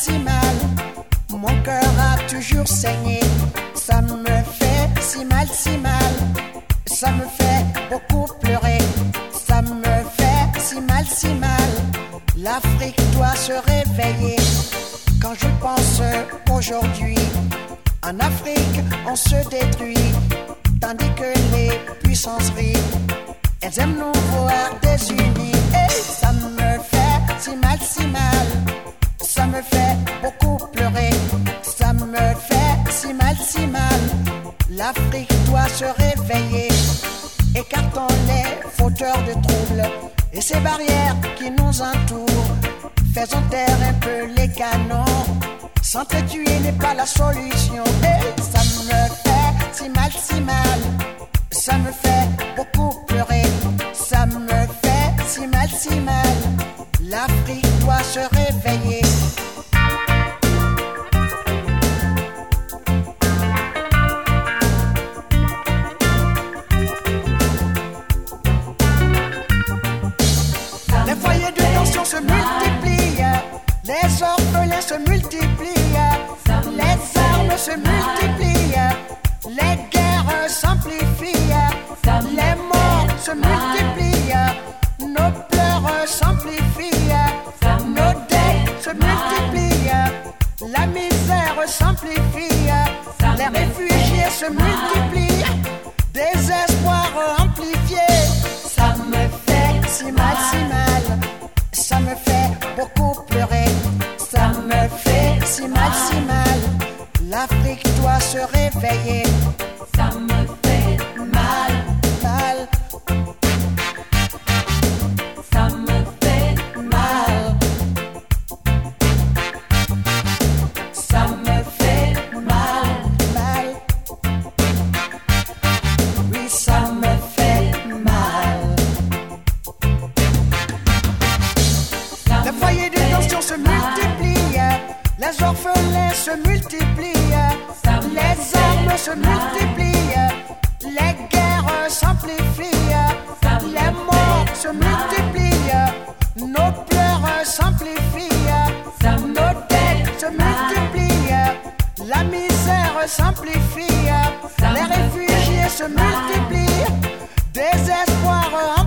si mal. Mon cœur a toujours saigné. Ça me fait si mal, si mal. Ça me fait beaucoup pleurer. Ça me fait si mal, si mal. L'Afrique doit se réveiller. Quand je pense qu'aujourd'hui, en Afrique, on se détruit. Tandis que les puissances rient, elles aiment nous voir désunis. Et ça me fait si mal, si mal. Ça me fait beaucoup pleurer. Ça me fait si mal, si mal. L'Afrique doit se réveiller. Écartons les fauteurs de troubles et ces barrières qui nous entourent. Faisons taire un peu les canons. S'entretuer n'est pas la solution. Et ça me fait si mal, si mal. Ça me fait beaucoup pleurer. Ça me fait si mal, si mal. L'Afrique doit se réveiller. Les foyers de tension se multiplient. Les orphelins se multiplient. Les armes se multiplient. Les guerres s'amplifient. Les morts se multiplient. Nos pleurs s'amplifient. Nos dettes se multiplient. La misère s'amplifie. Les réfugiés se multiplient. Désespoir amplifié. Ça me fait si mal, si mal. Ça me fait beaucoup pleurer. Ça me fait si mal, si mal. L'Afrique doit se réveiller. Ça me fait mal, Mal, ça me fait mal, ça me fait mal, mal. Oui, ça me fait mal. Les foyers de tension se multiplient. Les orphelins se multiplient. Les armes se multiplient. Les guerres s'amplifient. Les morts se multiplient. Nos pleurs s'amplifient. Nos dettes se multiplient. La misère s'amplifie. Les réfugiés se multiplient. Désespoir